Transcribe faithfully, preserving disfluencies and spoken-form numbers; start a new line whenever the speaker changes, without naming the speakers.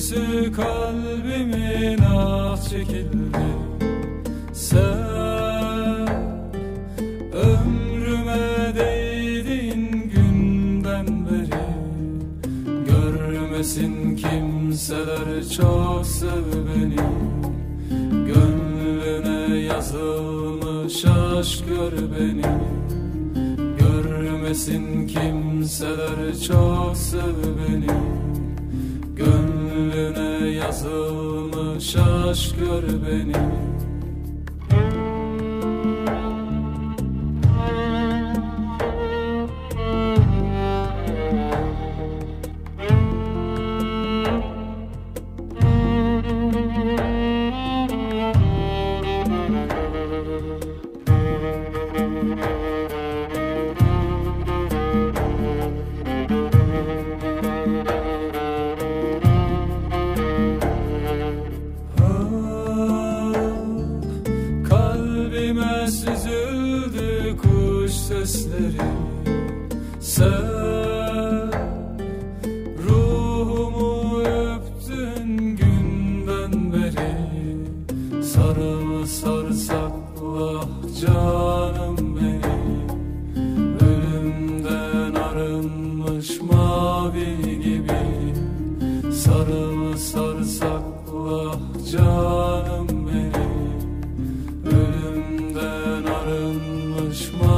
Büyüsü kalbimin ah çekildi. Sen ömrüme değdin günden beri. Görmesin kimseler çok sev beni. Gönlüne yazılmış aşk gör beni. Görmesin kimseler çok sev beni. Gönlüne yazılmış aşk gör beni. Kalbime süzüldü kuş sesleri. Sen ruhumu öptün günden beri. Sarıl sarsakla canım benim. Ölümden arınmış mavi gibi. Sarıl sarsakla canım benim. Ölümden arınmış